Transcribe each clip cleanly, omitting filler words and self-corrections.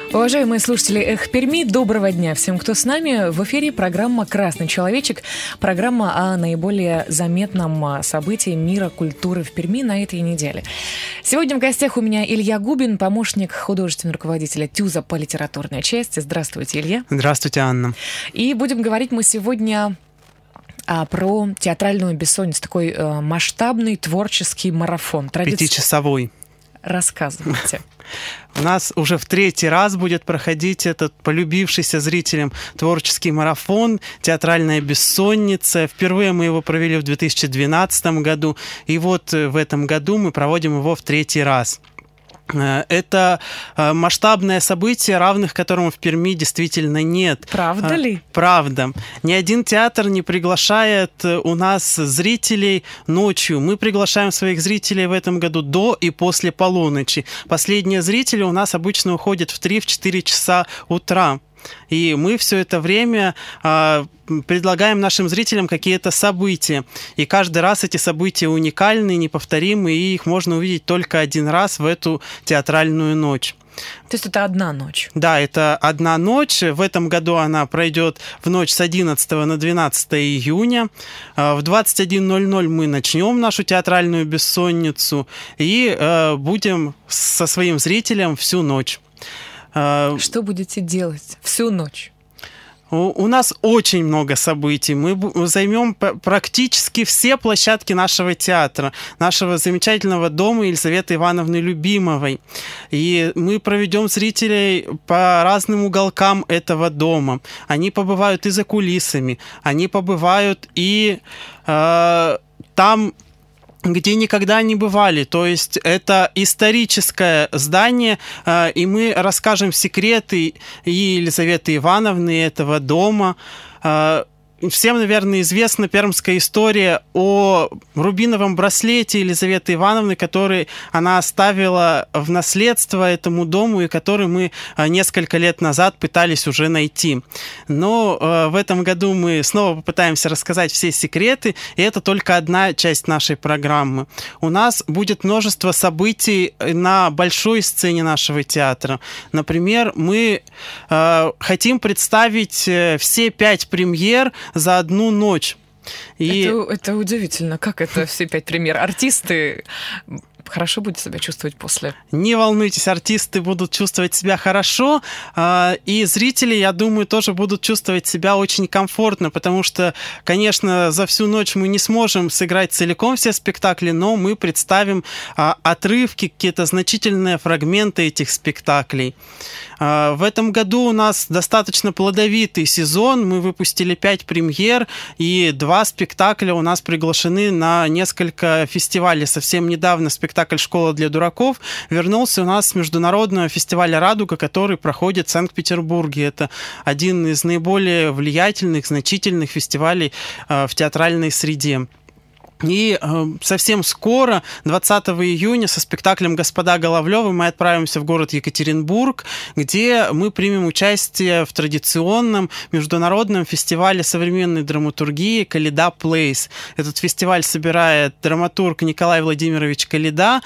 Уважаемые слушатели «Эх Перми», доброго дня всем, кто с нами. В эфире программа «Красный человечек», программа о наиболее заметном событии мира культуры в Перми на этой неделе. Сегодня в гостях у меня Илья Губин, помощник художественного руководителя ТЮЗа по литературной части. Здравствуйте, Илья. Здравствуйте, Анна. И будем говорить мы сегодня про театральную бессонницу, такой масштабный творческий марафон. 5-часовой. Рассказывайте. У нас уже в 3-й раз будет проходить этот полюбившийся зрителям творческий марафон «Театральная бессонница». Впервые мы его провели в 2012 году, и вот в этом году мы проводим его в 3-й раз. Это масштабное событие, равных которому в Перми действительно нет. Правда ли? Правда. Ни один театр не приглашает у нас зрителей ночью. Мы приглашаем своих зрителей в этом году до и после полуночи. Последние зрители у нас обычно уходят в 3-4 часа утра. И мы все это время предлагаем нашим зрителям какие-то события. И каждый раз эти события уникальны, неповторимы, и их можно увидеть только один раз в эту театральную ночь. То есть это одна ночь? Да, это одна ночь. В этом году она пройдет в ночь с 11 на 12 июня. В 21:00 мы начнем нашу театральную бессонницу и будем со своим зрителем всю ночь. Что будете делать всю ночь? У нас очень много событий. Мы займем практически все площадки нашего театра, нашего замечательного дома Елизаветы Ивановны Любимовой. И мы проведем зрителей по разным уголкам этого дома. Они побывают и за кулисами, они побывают и там, где никогда не бывали. То есть это историческое здание, и мы расскажем секреты и Елизаветы Ивановны этого дома. Всем, наверное, известна пермская история о рубиновом браслете Елизаветы Ивановны, который она оставила в наследство этому дому и который мы несколько лет назад пытались уже найти. Но в этом году мы снова попытаемся рассказать все секреты, и это только одна часть нашей программы. У нас будет множество событий на большой сцене нашего театра. Например, мы хотим представить все 5 премьер за одну ночь. Это удивительно. Как это все 5 премьер? Артисты хорошо будут себя чувствовать после? Не волнуйтесь, артисты будут чувствовать себя хорошо, и зрители, я думаю, тоже будут чувствовать себя очень комфортно, потому что, конечно, за всю ночь мы не сможем сыграть целиком все спектакли, но мы представим отрывки, какие-то значительные фрагменты этих спектаклей. В этом году у нас достаточно плодовитый сезон, мы выпустили 5 премьер, и 2 спектакля у нас приглашены на несколько фестивалей. Совсем недавно спектакль «Школа для дураков» вернулся у нас с международного фестиваля «Радуга», который проходит в Санкт-Петербурге. Это один из наиболее влиятельных, значительных фестивалей в театральной среде. И совсем скоро, 20 июня, со спектаклем «Господа Головлёвы» мы отправимся в город Екатеринбург, где мы примем участие в традиционном международном фестивале современной драматургии «Коляда Плейс». Этот фестиваль собирает драматург Николай Владимирович Коляда,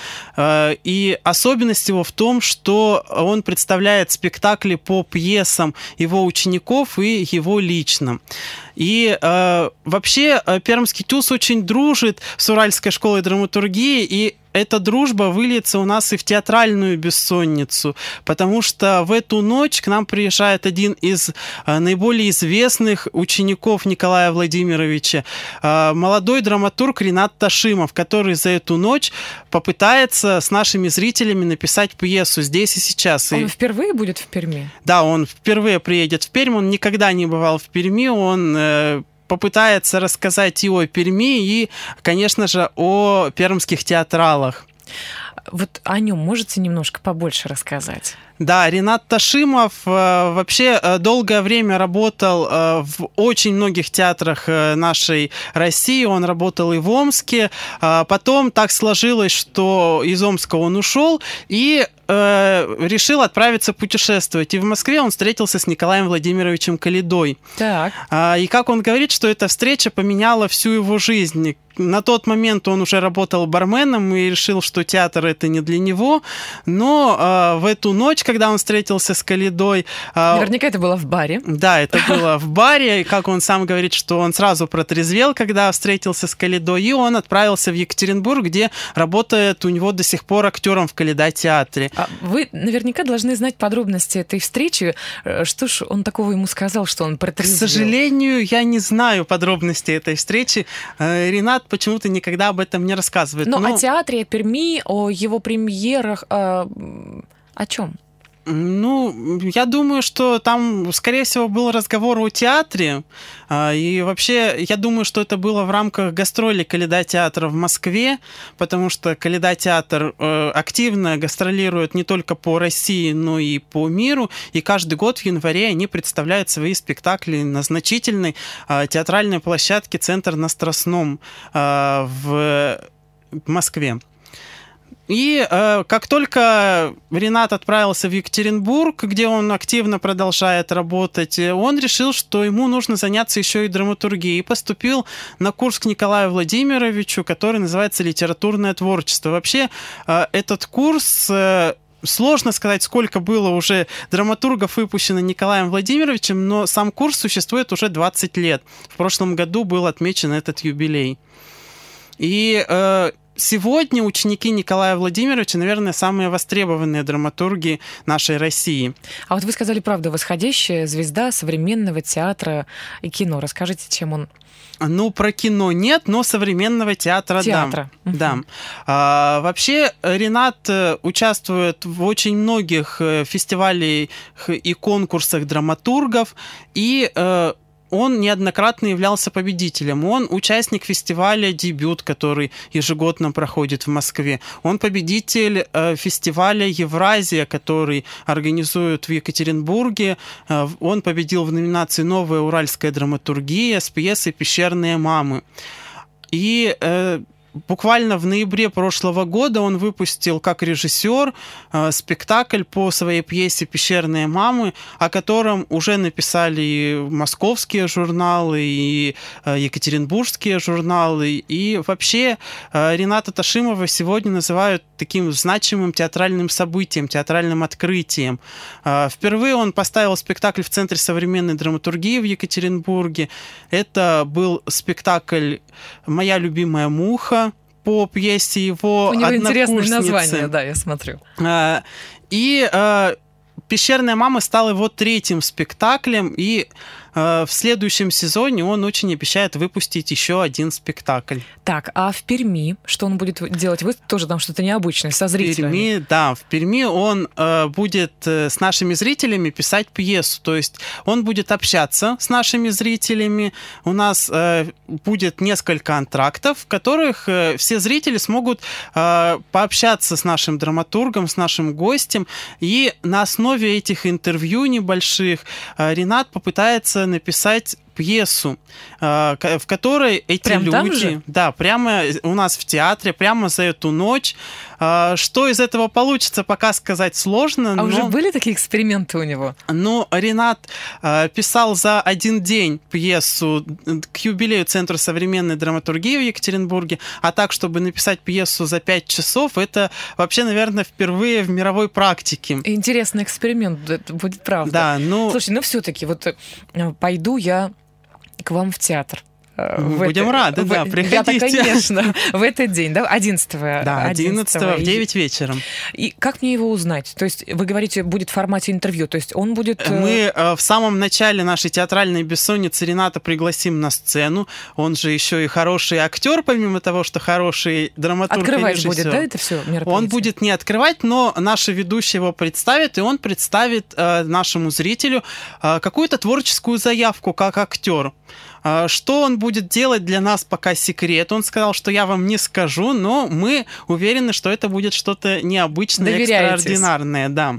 и особенность его в том, что он представляет спектакли по пьесам его учеников и его лично. И вообще Пермский ТЮЗ очень дружит с Уральской школой драматургии, и эта дружба выльется у нас и в театральную бессонницу, потому что в эту ночь к нам приезжает один из наиболее известных учеников Николая Владимировича, молодой драматург Ринат Ташимов, который за эту ночь попытается с нашими зрителями написать пьесу здесь и сейчас. Он впервые будет в Перми? Да, он впервые приедет в Пермь, он никогда не бывал в Перми, он попытается рассказать и о Перми, и, конечно же, о пермских театралах. Вот о нем можете немножко побольше рассказать? Да, Ринат Ташимов вообще долгое время работал в очень многих театрах нашей России. Он работал и в Омске. Потом так сложилось, что из Омска он ушел и решил отправиться путешествовать. И в Москве он встретился с Николаем Владимировичем Колядой. Так. И как он говорит, что эта встреча поменяла всю его жизнь. На тот момент он уже работал барменом и решил, что театр это не для него. Но в эту ночь, когда он встретился с Калидой... Наверняка это было в баре. Да, это было в баре. И как он сам говорит, что он сразу протрезвел, когда встретился с Калидой, и он отправился в Екатеринбург, где работает у него до сих пор актером в Калейда-театре. Вы наверняка должны знать подробности этой встречи. Что ж он такого ему сказал, что он протрезвел? К сожалению, я не знаю подробностей этой встречи. Ренат почему-то никогда об этом не рассказывает. Но о театре, о Перми, о его премьерах, о чем? Ну, я думаю, что там, скорее всего, был разговор о театре. И вообще, я думаю, что это было в рамках гастролей Калейда-театра в Москве, потому что Калейда-театр активно гастролирует не только по России, но и по миру. И каждый год в январе они представляют свои спектакли на значительной театральной площадке «Центр на Страстном» в Москве. И как только Ренат отправился в Екатеринбург, где он активно продолжает работать, он решил, что ему нужно заняться еще и драматургией. И поступил на курс к Николаю Владимировичу, который называется «Литературное творчество». Вообще, этот курс... Сложно сказать, сколько было уже драматургов выпущено Николаем Владимировичем, но сам курс существует уже 20 лет. В прошлом году был отмечен этот юбилей. И... Сегодня ученики Николая Владимировича, наверное, самые востребованные драматурги нашей России. А вот вы сказали, правда, восходящая звезда современного театра и кино. Расскажите, чем он? Ну, про кино нет, но современного театра. Да. Вообще, Ренат участвует в очень многих фестивалях и конкурсах драматургов, и... Он неоднократно являлся победителем. Он участник фестиваля «Дебют», который ежегодно проходит в Москве. Он победитель фестиваля «Евразия», который организуют в Екатеринбурге. Он победил в номинации «Новая уральская драматургия» с пьесой «Пещерные мамы». И... Буквально в ноябре прошлого года он выпустил как режиссер спектакль по своей пьесе «Пещерные мамы», о котором уже написали и московские журналы, и екатеринбургские журналы. И вообще Рената Ташимова сегодня называют таким значимым театральным событием, театральным открытием. Впервые он поставил спектакль в Центре современной драматургии в Екатеринбурге. Это был спектакль «Моя любимая муха» по пьесе его однокурсницы. У него интересное название, да, я смотрю. И «Пещерная мама» стала его третьим спектаклем, и в следующем сезоне он очень обещает выпустить еще один спектакль. Так, а в Перми что он будет делать? Вы тоже там что-то необычное со зрителями? В Перми он будет с нашими зрителями писать пьесу, то есть он будет общаться с нашими зрителями. У нас будет несколько антрактов, в которых все зрители смогут пообщаться с нашим драматургом, с нашим гостем, и на основе этих интервью небольших Ренат попытается написать пьесу, в которой эти прям люди... Да, прямо у нас в театре, прямо за эту ночь. Что из этого получится, пока сказать сложно. А уже были такие эксперименты у него? Ну, Ренат писал за один день пьесу к юбилею Центра современной драматургии в Екатеринбурге, а так, чтобы написать пьесу за 5 часов, это вообще, наверное, впервые в мировой практике. Интересный эксперимент, это будет правда. Да, ну... Слушай, ну все-таки вот пойду я к вам в театр. Будем рады, да, приходите. Да, конечно, в этот день, да, 11-го. Да, 11-го в 9 вечера. И как мне его узнать? То есть вы говорите, будет в формате интервью, то есть он будет... Мы в самом начале нашей театральной бессонницы Рената пригласим на сцену. Он же еще и хороший актер, помимо того, что хороший драматург. Открывать будет, да, это все мероприятие? Он будет не открывать, но наша ведущая его представит, и он представит нашему зрителю какую-то творческую заявку как актер. Что он будет делать, для нас пока секрет. Он сказал, что я вам не скажу, но мы уверены, что это будет что-то необычное, экстраординарное. Да.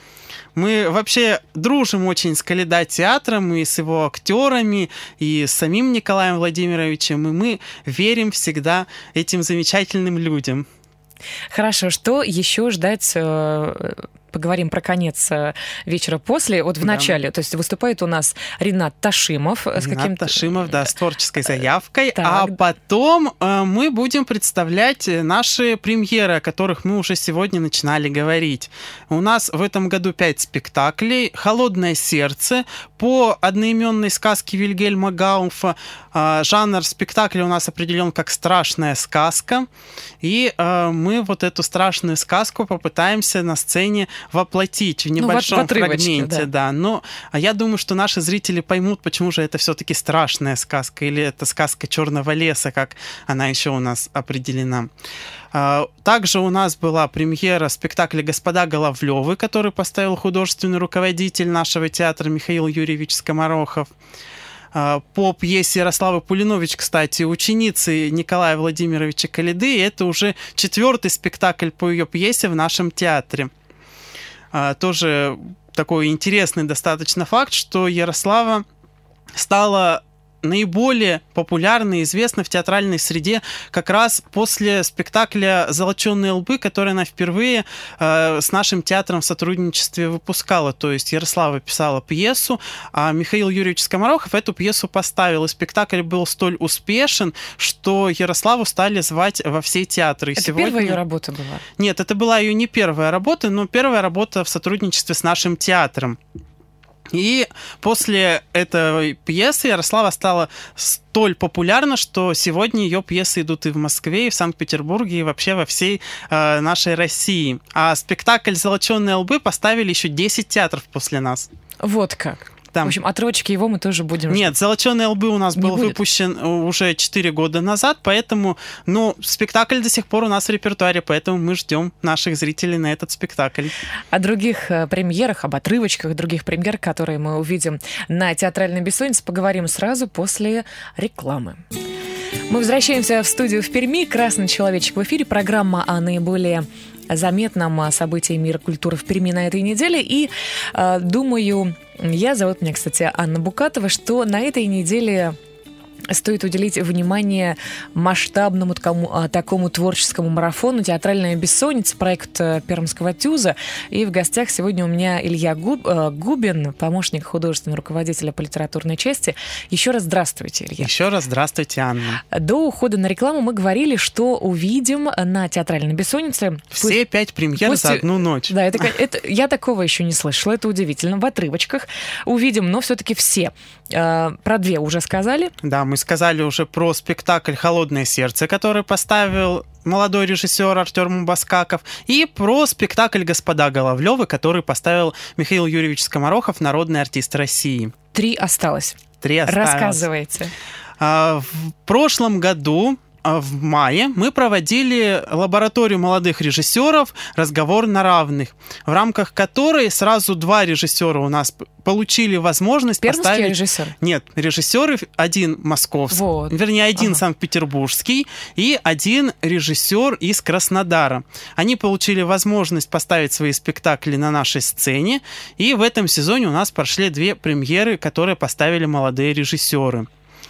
Мы вообще дружим очень с Калейда-театром и с его актерами, и с самим Николаем Владимировичем, и мы верим всегда этим замечательным людям. Хорошо, что еще ждать поговорим про конец вечера после. Вот в начале, то есть выступает у нас Ринат Ташимов. Ринат Ташимов, да, с творческой заявкой. А потом мы будем представлять наши премьеры, о которых мы уже сегодня начинали говорить. У нас в этом году 5 спектаклей. «Холодное сердце» по одноименной сказке Вильгельма Гауфа. Жанр спектакля у нас определен как страшная сказка. И мы вот эту страшную сказку попытаемся на сцене воплотить в небольшом фрагменте. Да. Но я думаю, что наши зрители поймут, почему же это все-таки страшная сказка, или это сказка черного леса, как она еще у нас определена. Также у нас была премьера спектакля «Господа Головлёвы», который поставил художественный руководитель нашего театра Михаил Юрьевич Скоморохов. По пьесе Ярославы Пулинович, кстати, ученицы Николая Владимировича Коляды. Это уже 4-й спектакль по ее пьесе в нашем театре. Тоже такой интересный достаточно факт, что Ярослава стала наиболее популярна и известна в театральной среде как раз после спектакля «Золочёные лбы», который она впервые с нашим театром в сотрудничестве выпускала. То есть Ярослава писала пьесу, а Михаил Юрьевич Скоморохов эту пьесу поставил. И спектакль был столь успешен, что Ярославу стали звать во все театры. И это первая ее работа была? Нет, это была ее не первая работа, но первая работа в сотрудничестве с нашим театром. И после этой пьесы Ярослава стала столь популярна, что сегодня ее пьесы идут и в Москве, и в Санкт-Петербурге, и вообще во всей нашей России. А спектакль «Золочёные лбы» поставили еще 10 театров после нас. Вот как. Там. В общем, отрывочки его мы тоже будем ждать. Нет, «Золочёные лбы» у нас был выпущен уже 4 года назад, поэтому, спектакль до сих пор у нас в репертуаре, поэтому мы ждем наших зрителей на этот спектакль. О других премьерах, об отрывочках других премьер, которые мы увидим на «Театральной бессоннице», поговорим сразу после рекламы. Мы возвращаемся в студию в Перми. «Красный человечек» в эфире. Программа о наиболее заметном событии мира культуры в Перми на этой неделе. И думаю, зовут меня, кстати, Анна Букатова, что на этой неделе стоит уделить внимание масштабному такому творческому марафону «Театральная бессонница», проект Пермского ТЮЗа. И в гостях сегодня у меня Илья Губин, помощник художественного руководителя по литературной части. Еще раз здравствуйте, Илья. Еще раз здравствуйте, Анна. До ухода на рекламу мы говорили, что увидим на «Театральной бессоннице» все 5 премьер за одну ночь. Да, я такого еще не слышала, это удивительно. В отрывочках увидим, но все-таки все. Про 2 уже сказали. Да, мы сказали уже про спектакль «Холодное сердце», который поставил молодой режиссер Артём Баскаков, и про спектакль «Господа Головлёвы», который поставил Михаил Юрьевич Скоморохов, народный артист России. 3 осталось. 3 осталось. Рассказывайте. В прошлом году, в мае, мы проводили лабораторию молодых режиссеров «Разговор на равных», в рамках которой сразу 2 режиссера у нас получили возможность поставить... режиссер? Нет, режиссеры, один московский, вернее, один санкт-петербургский и один режиссер из Краснодара. Они получили возможность поставить свои спектакли на нашей сцене, и в этом сезоне у нас прошли 2 премьеры, которые поставили молодые режиссеры.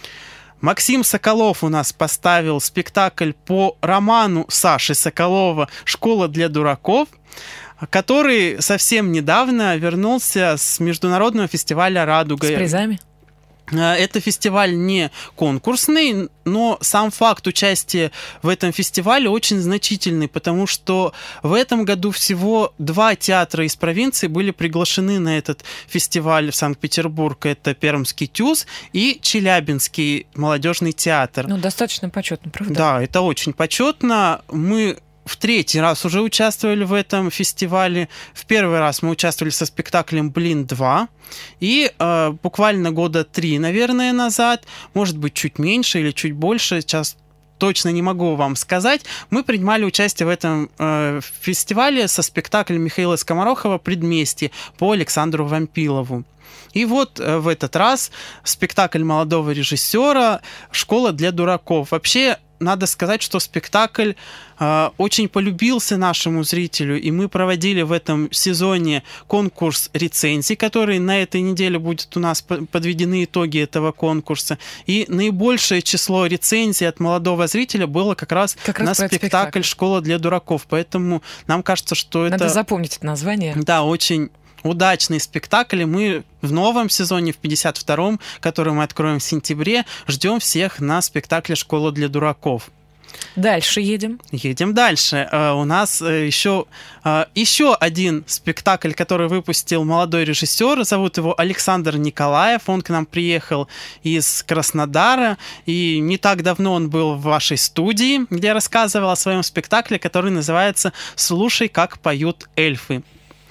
Максим Соколов у нас поставил спектакль по роману Саши Соколова «Школа для дураков», который совсем недавно вернулся с международного фестиваля «Радуга». С призами? Это фестиваль не конкурсный, но сам факт участия в этом фестивале очень значительный, потому что в этом году всего 2 театра из провинции были приглашены на этот фестиваль в Санкт-Петербург. Это Пермский ТЮЗ и Челябинский молодежный театр. Достаточно почетно, правда? Да, это очень почетно. Мы в 3-й раз уже участвовали в этом фестивале. В 1-й раз мы участвовали со спектаклем «Блин 2». И буквально года 3, наверное, назад, может быть, чуть меньше или чуть больше, сейчас точно не могу вам сказать, мы принимали участие в этом фестивале со спектаклем Михаила Скоморохова «Предместье» по Александру Вампилову. И вот в этот раз спектакль молодого режиссера «Школа для дураков». Вообще, надо сказать, что спектакль очень полюбился нашему зрителю, и мы проводили в этом сезоне конкурс рецензий, который на этой неделе будет у нас подведены итоги этого конкурса. И наибольшее число рецензий от молодого зрителя было как раз на спектакль «Школа для дураков». Поэтому нам кажется, что это... Надо запомнить это название. Да, очень удачный спектакль. И мы в новом сезоне, в 52-м, который мы откроем в сентябре, ждем всех на спектакле «Школа для дураков». Дальше едем. Едем дальше. У нас еще один спектакль, который выпустил молодой режиссер. Зовут его Александр Николаев. Он к нам приехал из Краснодара. И не так давно он был в вашей студии, где рассказывал о своем спектакле, который называется «Слушай, как поют эльфы».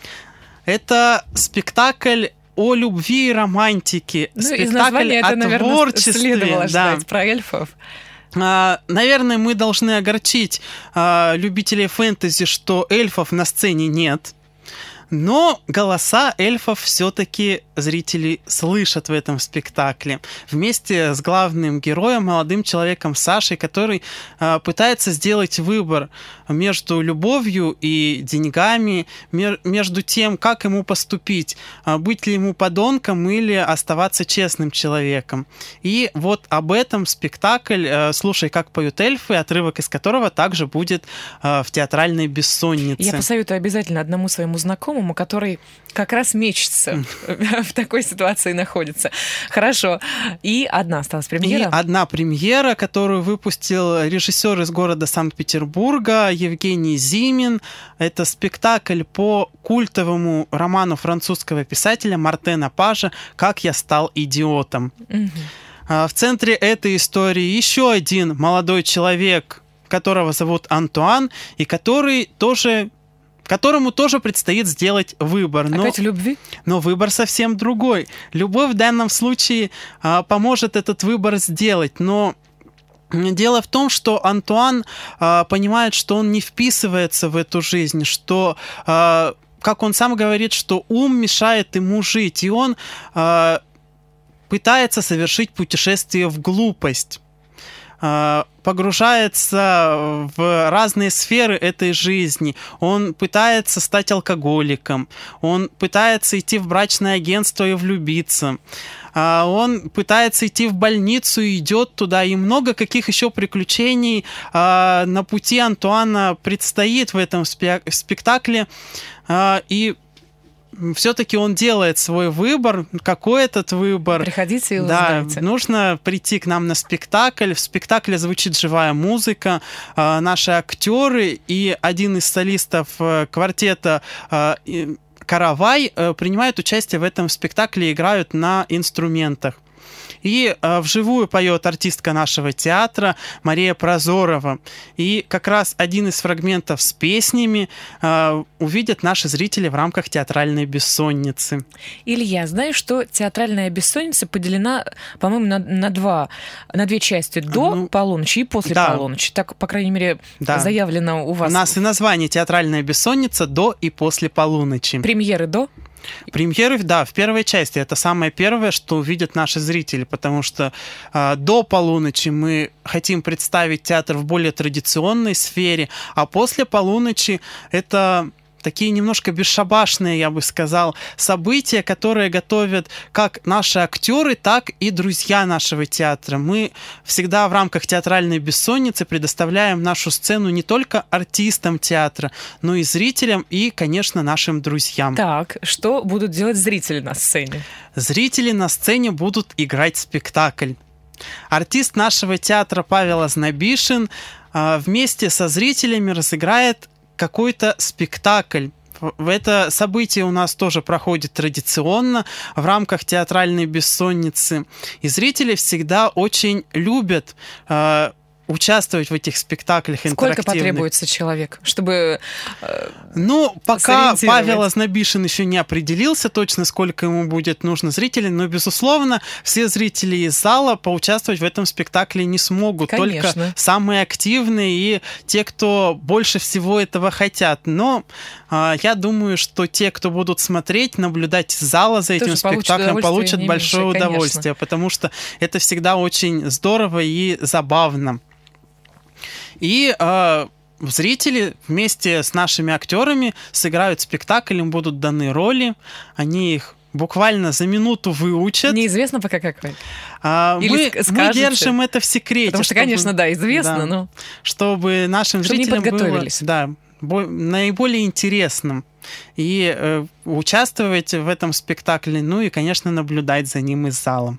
Это спектакль о любви и романтике. Спектакль о творчестве. Следовало ждать про эльфов. Наверное, мы должны огорчить любителей фэнтези, что эльфов на сцене нет. Но голоса эльфов все-таки зрители слышат в этом спектакле. Вместе с главным героем, молодым человеком Сашей, который пытается сделать выбор между любовью и деньгами, между тем, как ему поступить, быть ли ему подонком или оставаться честным человеком. И вот об этом спектакль «Слушай, как поют эльфы», отрывок из которого также будет в театральной бессоннице. Я посоветую обязательно одному своему знакомому, который как раз мечется в такой ситуации находится. Хорошо. И одна осталась премьера. И одна премьера, которую выпустил режиссер из города Санкт-Петербурга Евгений Зимин. Это спектакль по культовому роману французского писателя Мартена Пажа «Как я стал идиотом». В центре этой истории еще один молодой человек, которого зовут Антуан, и которому тоже предстоит сделать выбор. Опять любви? Но выбор совсем другой. Любовь в данном случае поможет этот выбор сделать, но дело в том, что Антуан понимает, что он не вписывается в эту жизнь, что, как он сам говорит, что ум мешает ему жить, и он пытается совершить путешествие в глупость. Погружается в разные сферы этой жизни. Он пытается стать алкоголиком, он пытается идти в брачное агентство и влюбиться, он пытается идти в больницу и идет туда, и много каких еще приключений на пути Антуана предстоит в этом спектакле, и все-таки он делает свой выбор. Какой этот выбор? Приходите и узнаете. Да, нужно прийти к нам на спектакль. В спектакле звучит живая музыка. Наши актеры и один из солистов квартета «Каравай» принимают участие в этом спектакле и играют на инструментах. И вживую поет артистка нашего театра Мария Прозорова. И как раз один из фрагментов с песнями увидят наши зрители в рамках театральной бессонницы. Илья, знаешь, что театральная бессонница поделена, по-моему, на две части. До полуночи и после полуночи. Так, по крайней мере, заявлено у вас. У нас и название «Театральная бессонница» до и после полуночи. Премьеры до? Премьеры, да, в первой части. Это самое первое, что увидят наши зрители, потому что до полуночи мы хотим представить театр в более традиционной сфере, а после полуночи это такие немножко бесшабашные, я бы сказал, события, которые готовят как наши актеры, так и друзья нашего театра. Мы всегда в рамках театральной бессонницы предоставляем нашу сцену не только артистам театра, но и зрителям и, конечно, нашим друзьям. Так, что будут делать зрители на сцене? Зрители на сцене будут играть спектакль. Артист нашего театра Павел Ознобишин вместе со зрителями разыграет какой-то спектакль. Это событие у нас тоже проходит традиционно в рамках театральной бессонницы. И зрители всегда очень любят участвовать в этих спектаклях интерактивных. Сколько потребуется человек, чтобы пока Павел Ознобишин еще не определился точно, сколько ему будет нужно зрителей, но, безусловно, все зрители из зала поучаствовать в этом спектакле не смогут. Конечно. Только самые активные и те, кто больше всего этого хотят. Но я думаю, что те, кто будут смотреть, наблюдать из зала за этим спектаклем, получат большое удовольствие, потому что это всегда очень здорово и забавно. И зрители вместе с нашими актерами сыграют спектакль, им будут даны роли, они их буквально за минуту выучат. Неизвестно пока какой. Мы держим это в секрете. Потому что, конечно, да, известно, да, но... Чтобы нашим зрителям не подготовились. было наиболее интересным. И участвовать в этом спектакле, ну и, конечно, наблюдать за ним из зала.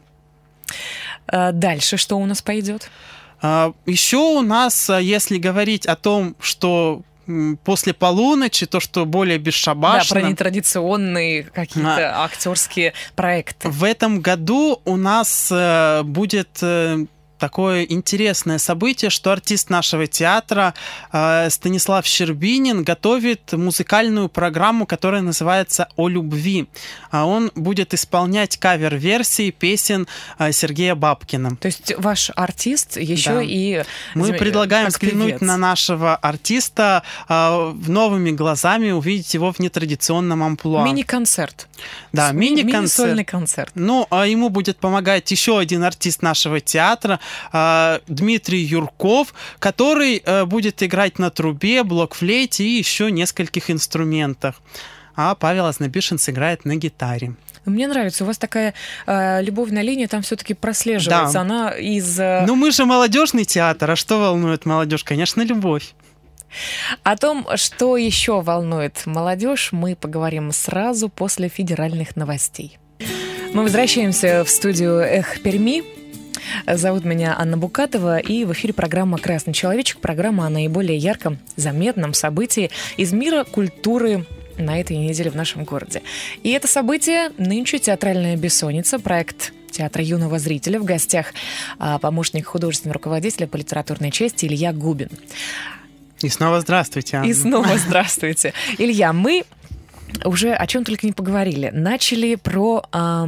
Дальше что у нас пойдет? Еще у нас, если говорить о том, что после полуночи, то, что более бесшабашно. Да, про нетрадиционные какие-то актерские проекты. В этом году у нас будет такое интересное событие, что артист нашего театра Станислав Щербинин готовит музыкальную программу, которая называется «О любви». Он будет исполнять кавер-версии песен Сергея Бабкина. То есть ваш артист еще и... Мы предлагаем взглянуть на нашего артиста новыми глазами, увидеть его в нетрадиционном амплуа. Мини-концерт. Да, мини-концерт. Мини-сольный концерт. Ну, ему будет помогать еще один артист нашего театра, Дмитрий Юрков, который будет играть на трубе, блокфлейте и еще нескольких инструментах. А Павел Ознобишин сыграет на гитаре. Мне нравится, у вас такая любовная линия там все-таки прослеживается. Да. Она из... Ну, мы же молодежный театр, а что волнует молодежь? Конечно, любовь. О том, что еще волнует молодежь, мы поговорим сразу после федеральных новостей. Мы возвращаемся в студию «Эх Перми». Зовут меня Анна Букатова, и в эфире программа «Красный человечек», программа о наиболее ярком, заметном событии из мира культуры на этой неделе в нашем городе. И это событие нынче «Театральная бессонница», проект театра юного зрителя. В гостях помощник художественного руководителя по литературной части Илья Губин. И снова здравствуйте, Анна. И снова здравствуйте. Илья, мы уже о чем только не поговорили. Начали про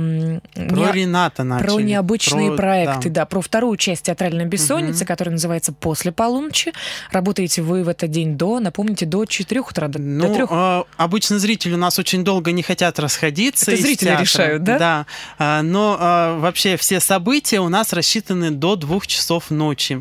Рената начали. Про необычные проекты, да, про вторую часть «Театральной бессонницы», которая называется «После полуночи». Работаете вы в этот день напомните, до 4 утра, до 3. Обычно зрители у нас очень долго не хотят расходиться. Это зрители театра. Решают, да? Да, но вообще все события у нас рассчитаны до 2 часов ночи.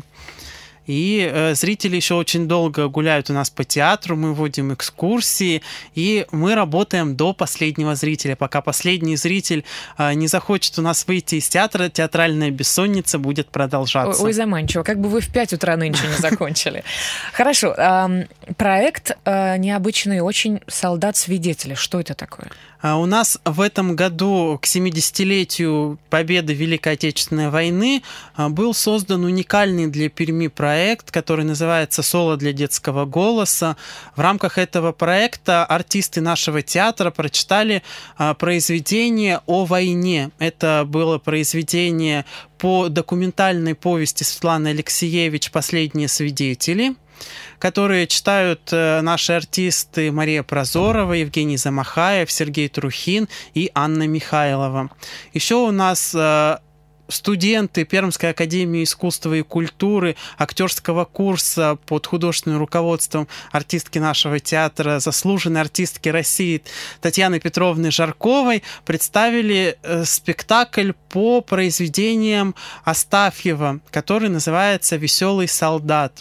И зрители еще очень долго гуляют у нас по театру, мы вводим экскурсии, и мы работаем до последнего зрителя. Пока последний зритель не захочет у нас выйти из театра, «Театральная бессонница» будет продолжаться. Ой, заманчиво, как бы вы в 5 утра нынче не закончили. Хорошо, проект необычный очень «Солдат-свидетель». Что это такое? У нас в этом году к 70-летию победы Великой Отечественной войны был создан уникальный для Перми проект, который называется «Соло для детского голоса». В рамках этого проекта артисты нашего театра прочитали произведение о войне. Это было произведение по документальной повести Светланы Алексеевич «Последние свидетели», которые читают наши артисты Мария Прозорова, Евгений Замахаев, Сергей Трухин и Анна Михайлова. Еще у нас студенты Пермской академии искусства и культуры актерского курса под художественным руководством артистки нашего театра, заслуженной артистки России Татьяны Петровны Жарковой представили спектакль по произведениям Астафьева, который называется «Веселый солдат».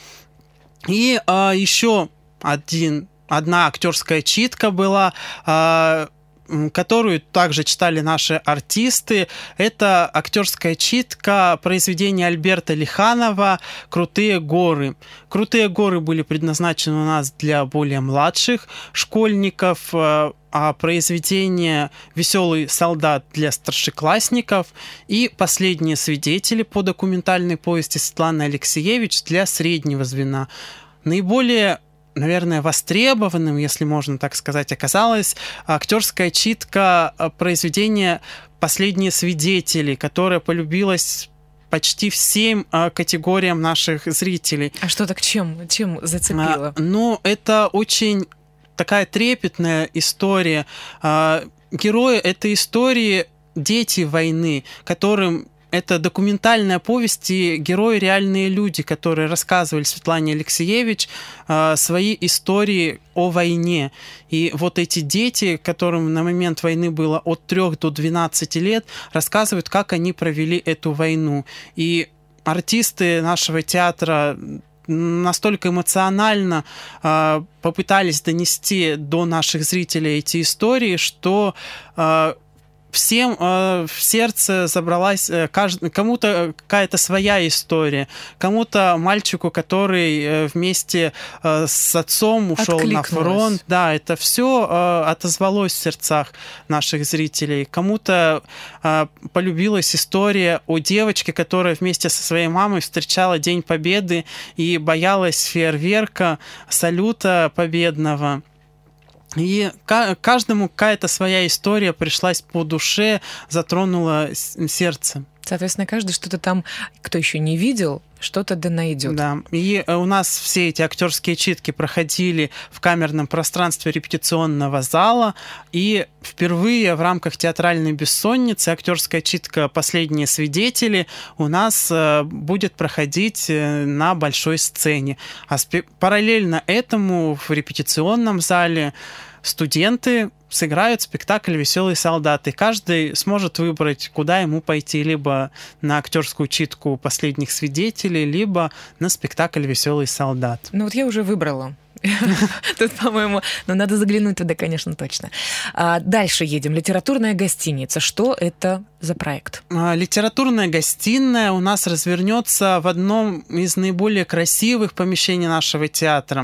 И еще одна актерская читка была, которую также читали наши артисты. Это актерская читка произведения Альберта Лиханова «Крутые горы». «Крутые горы» были предназначены у нас для более младших школьников, а произведение «Веселый солдат» для старшеклассников и «Последние свидетели» по документальной повести Светланы Алексеевич для среднего звена. Наиболее, наверное, востребованным, если можно так сказать, оказалась актерская читка произведения «Последние свидетели», которая полюбилась почти всем категориям наших зрителей. А что так чем зацепило? Это очень такая трепетная история. Герои этой истории — дети войны, которым это документальная повесть, и герои — реальные люди, которые рассказывали Светлане Алексеевич свои истории о войне. И вот эти дети, которым на момент войны было от 3 до 12 лет, рассказывают, как они провели эту войну. И артисты нашего театра настолько эмоционально попытались донести до наших зрителей эти истории, что всем в сердце забралась кому-то какая-то своя история, кому-то мальчику, который вместе с отцом ушел на фронт. Да, это все отозвалось в сердцах наших зрителей. Кому-то полюбилась история о девочке, которая вместе со своей мамой встречала День Победы и боялась фейерверка, салюта победного. И каждому какая-то своя история пришлась по душе, затронула сердце. Соответственно, каждый что-то там, кто еще не видел, что-то да найдет. Да, и у нас все эти актерские читки проходили в камерном пространстве репетиционного зала, и впервые в рамках театральной бессонницы актерская читка «Последние свидетели» у нас будет проходить на большой сцене. А параллельно этому в репетиционном зале студенты сыграют спектакль «Веселый солдат», и каждый сможет выбрать, куда ему пойти, либо на актерскую читку «Последних свидетелей», либо на спектакль «Веселый солдат». Ну вот я уже выбрала. Тут, по-моему, надо заглянуть туда, конечно, точно. Дальше едем. Литературная гостиница. Что это за проект? Литературная гостиная у нас развернется в одном из наиболее красивых помещений нашего театра,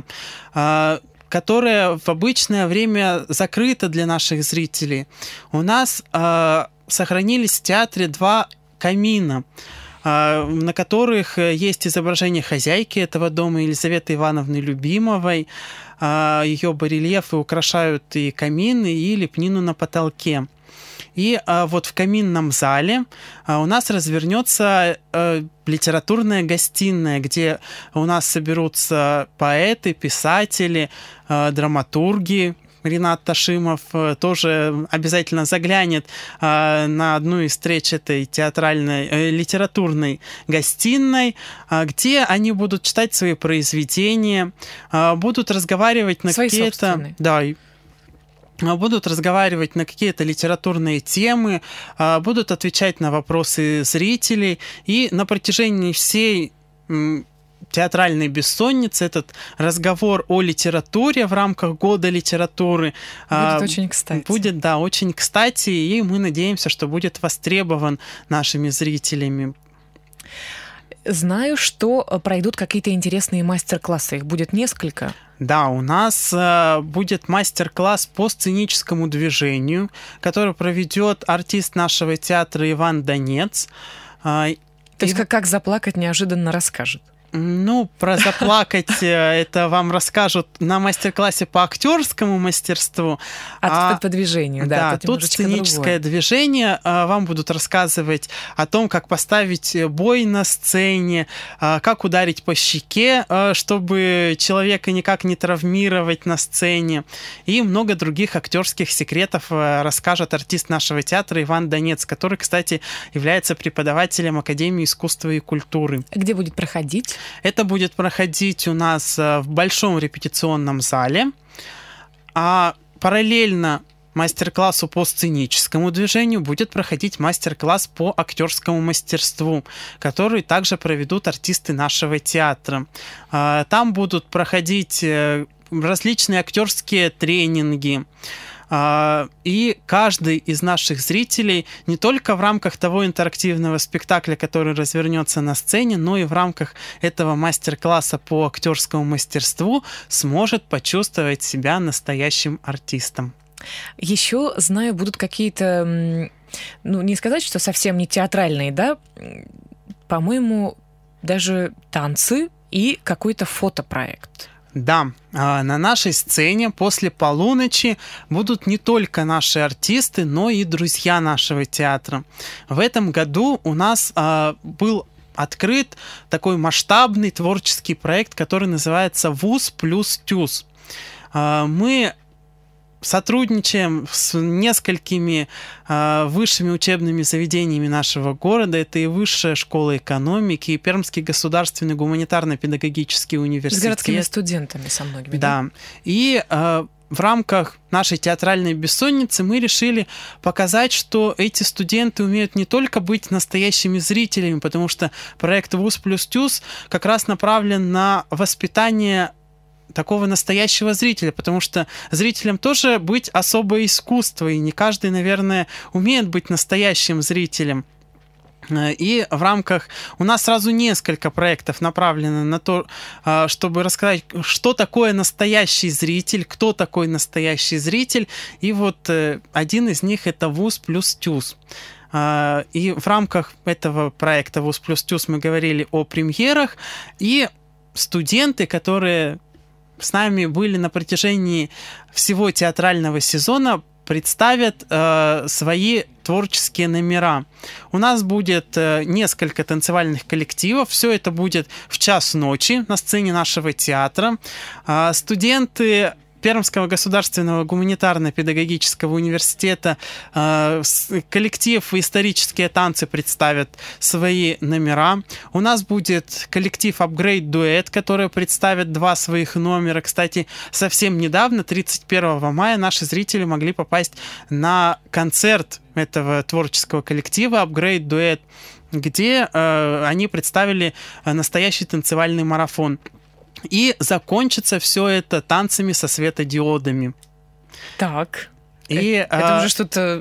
которое в обычное время закрыто для наших зрителей. У нас сохранились в театре 2 камина, на которых есть изображение хозяйки этого дома Елизаветы Ивановны Любимовой. Ее барельефы украшают и камин, и лепнину на потолке. И вот в каминном зале у нас развернется литературная гостиная, где у нас соберутся поэты, писатели, драматурги. Ринат Ташимов тоже обязательно заглянет на одну из встреч этой театральной, литературной гостиной, где они будут читать свои произведения, будут разговаривать на какие-то... Да, будут разговаривать на какие-то литературные темы, будут отвечать на вопросы зрителей, и на протяжении всей театральной бессонницы этот разговор о литературе в рамках года литературы будет очень кстати. Будет, да, очень кстати, и мы надеемся, что будет востребован нашими зрителями. Знаю, что пройдут какие-то интересные мастер-классы. Их будет несколько. Да, у нас будет мастер-класс по сценическому движению, который проведет артист нашего театра Иван Донец. То есть как заплакать неожиданно расскажет. Ну, про заплакать это вам расскажут на мастер-классе по актерскому мастерству. По движению, да. Да, тут сценическое движение. Вам будут рассказывать о том, как поставить бой на сцене, как ударить по щеке, чтобы человека никак не травмировать на сцене. И много других актерских секретов расскажет артист нашего театра Иван Донец, который, кстати, является преподавателем Академии искусства и культуры. Где будет проходить? Это будет проходить у нас в большом репетиционном зале, а параллельно мастер-классу по сценическому движению будет проходить мастер-класс по актерскому мастерству, который также проведут артисты нашего театра. Там будут проходить различные актерские тренинги. И каждый из наших зрителей не только в рамках того интерактивного спектакля, который развернется на сцене, но и в рамках этого мастер-класса по актерскому мастерству сможет почувствовать себя настоящим артистом. Еще, знаю, будут какие-то, не сказать, что совсем не театральные, да, по-моему, даже танцы и какой-то фотопроект. Да, на нашей сцене после полуночи будут не только наши артисты, но и друзья нашего театра. В этом году у нас был открыт такой масштабный творческий проект, который называется «ВУЗ плюс ТЮЗ». Мы сотрудничаем с несколькими высшими учебными заведениями нашего города. Это и Высшая школа экономики, и Пермский государственный гуманитарно-педагогический университет. С городскими студентами со многими. Да. И в рамках нашей театральной бессонницы мы решили показать, что эти студенты умеют не только быть настоящими зрителями, потому что проект ВУЗ плюс ТЮЗ как раз направлен на воспитание такого настоящего зрителя, потому что зрителям тоже быть особое искусство, и не каждый, наверное, умеет быть настоящим зрителем. И в рамках... У нас сразу несколько проектов направлено на то, чтобы рассказать, что такое настоящий зритель, кто такой настоящий зритель. И вот один из них — это ВУЗ плюс ТЮЗ. И в рамках этого проекта ВУЗ плюс ТЮЗ мы говорили о премьерах, и студенты, которые с нами были на протяжении всего театрального сезона, представят свои творческие номера. У нас будет несколько танцевальных коллективов. Все это будет в час ночи на сцене нашего театра. Студенты Пермского государственного гуманитарно-педагогического университета, коллектив «Исторические танцы» представят свои номера. У нас будет коллектив «Апгрейд Дуэт», который представит 2 своих номера. Кстати, совсем недавно, 31 мая, наши зрители могли попасть на концерт этого творческого коллектива «Апгрейд Дуэт», где они представили настоящий танцевальный марафон. И закончится все это танцами со светодиодами. Так. И, это уже что-то...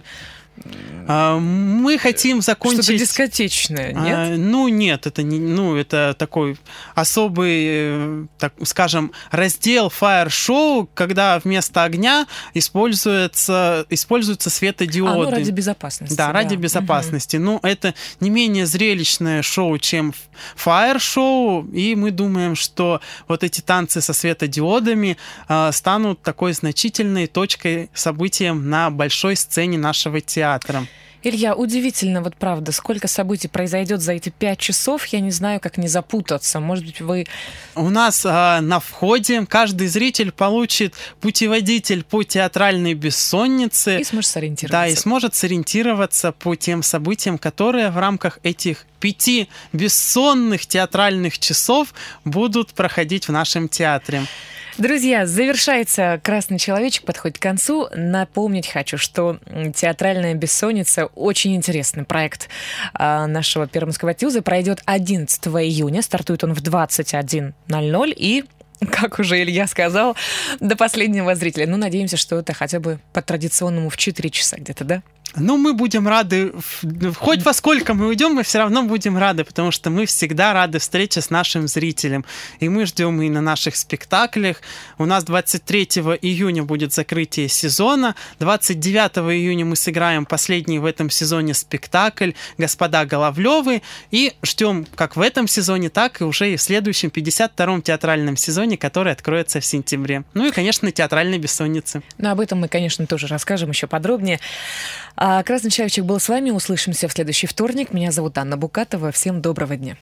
Мы хотим закончить... Что-то дискотечное, нет? Нет, это не, это такой особый, так скажем, раздел фаер-шоу, когда вместо огня используются светодиоды. Ради безопасности. Да, ради безопасности. Угу. Это не менее зрелищное шоу, чем фаер-шоу, и мы думаем, что вот эти танцы со светодиодами станут такой значительной точкой, событием на большой сцене нашего театра. Илья, удивительно, вот правда, сколько событий произойдет за эти 5 часов, я не знаю, как не запутаться. Может быть, вы... У нас на входе каждый зритель получит путеводитель по театральной бессоннице. И сможет сориентироваться. Да, и сможет сориентироваться по тем событиям, которые в рамках этих 5 бессонных театральных часов будут проходить в нашем театре. Друзья, завершается «Красный человечек», подходит к концу. Напомнить хочу, что театральная бессонница — очень интересный проект нашего Пермского ТЮЗа. Пройдет 11 июня, стартует он в 21:00 и, как уже Илья сказал, до последнего зрителя. Надеемся, что это хотя бы по традиционному в 4 часа где-то, да? Мы будем рады, хоть во сколько мы уйдем, мы все равно будем рады, потому что мы всегда рады встрече с нашим зрителем. И мы ждем и на наших спектаклях. У нас 23 июня будет закрытие сезона. 29 июня мы сыграем последний в этом сезоне спектакль «Господа Головлёвы». И ждем как в этом сезоне, так и уже и в следующем 52-м театральном сезоне, который откроется в сентябре. И, конечно, театральной бессонницы. Об этом мы, конечно, тоже расскажем еще подробнее. «Красный человечек» был с вами. Услышимся в следующий вторник. Меня зовут Анна Букатова. Всем доброго дня.